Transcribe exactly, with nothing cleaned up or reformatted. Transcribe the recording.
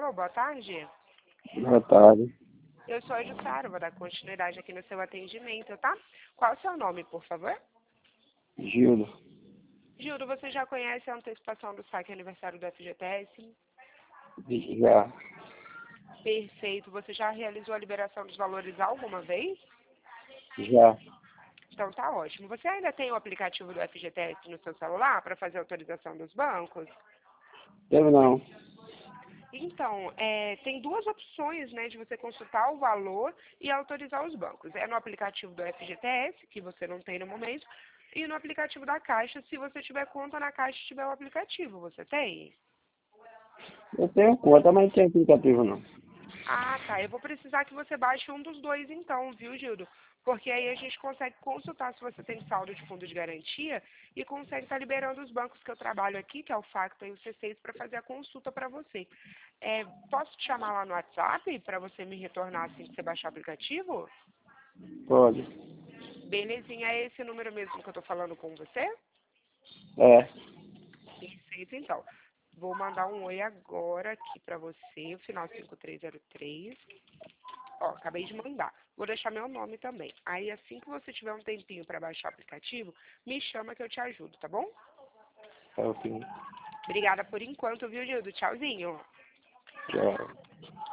Alô, boa tarde. Boa tarde. Eu sou a Jussara, vou dar continuidade aqui no seu atendimento, tá? Qual é o seu nome, por favor? Gildo. Gildo, você já conhece a antecipação do saque aniversário do F G T S? Já. Perfeito. Você já realizou a liberação dos valores alguma vez? Já. Então tá ótimo. Você ainda tem o aplicativo do F G T S no seu celular para fazer a autorização dos bancos? Eu não. Então, é, tem duas opções, né, de você consultar o valor e autorizar os bancos. É no aplicativo do F G T S, que você não tem no momento, e no aplicativo da Caixa, se você tiver conta na Caixa e tiver o aplicativo. Você tem? Eu tenho conta, mas não tenho aplicativo não. Ah, tá. Eu vou precisar que você baixe um dos dois então, viu, Gildo? Porque aí a gente consegue consultar se você tem saldo de fundo de garantia e consegue estar liberando os bancos que eu trabalho aqui, que é o Facto e o C seis, para fazer a consulta para você. É, posso te chamar lá no WhatsApp para você me retornar assim que você baixar o aplicativo? Pode. Belezinha, é esse número mesmo que eu tô falando com você? É. Perfeito, então. Vou mandar um oi agora aqui para você, o final cinco três zero três. Ó, acabei de mandar. Vou deixar meu nome também. Aí, assim que você tiver um tempinho para baixar o aplicativo, me chama que eu te ajudo, tá bom? Tá ok. Obrigada por enquanto, viu, Gildo? Tchauzinho. Tchau.